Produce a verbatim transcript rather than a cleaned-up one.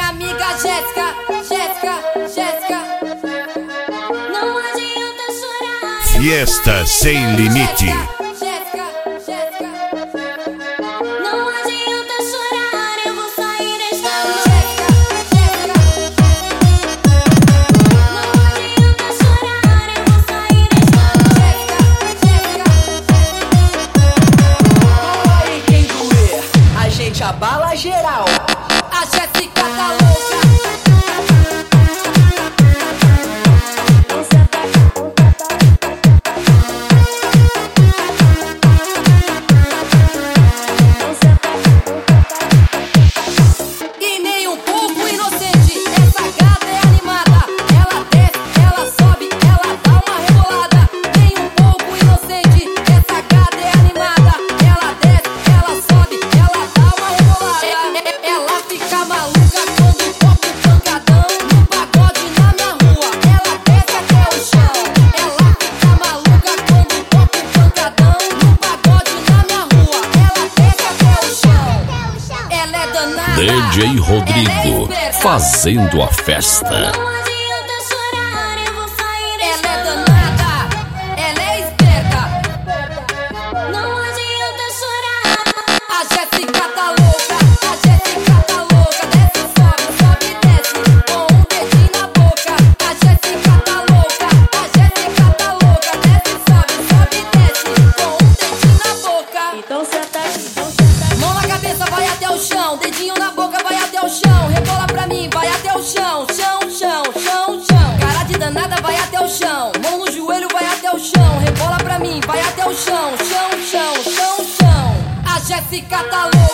amiga Jéssica, Jéssica, Jéssica. Não adianta chorar. Fiesta sem limite. Jéssica, Jéssica. Não adianta chorar, eu vou sair desta Jéssica, Jéssica. Não adianta chorar, eu vou sair desta Jéssica, Jéssica. Dói quem doer, a gente abala geral. A Jéssica tá louca. E nem um pouco inocente, essa gata é animada. Ela desce, ela sobe, ela dá uma rebolada. Nem um pouco inocente, essa gata é animada. Ela desce, ela sobe, ela dá uma rebolada. Ela fica maluca quando toca o pancadão no pagode na minha rua. Ela desce até o chão. Ela fica maluca quando toca o pancadão no pagode na minha rua. Ela desce até o chão. Ela é danada. D J Rodrigo, Ela é esperta. fazendo a festa. Não adianta chorar, eu vou sair desta. Ela é danada, ela é esperta. Não adianta chorar. A Jéssica tá louca, a Jéssica tá louca. Desce, sobe, sobe, desce, com um dedinho na boca. A Jéssica tá louca, a Jéssica tá louca. Desce, sobe, sobe, desce, com um dedinho na boca. Então senta aqui, então senta aqui. Mão na cabeça, vai até o chão. Dedinho na boca, vai até o chão. Rebola pra mim, vai até o chão. Chão, chão, chão, chão. Cara de danada, vai até o chão. Mão no joelho, vai até o chão. Rebola pra mim, vai até o chão. Chão, chão, chão, chão. A Jéssica tá louca.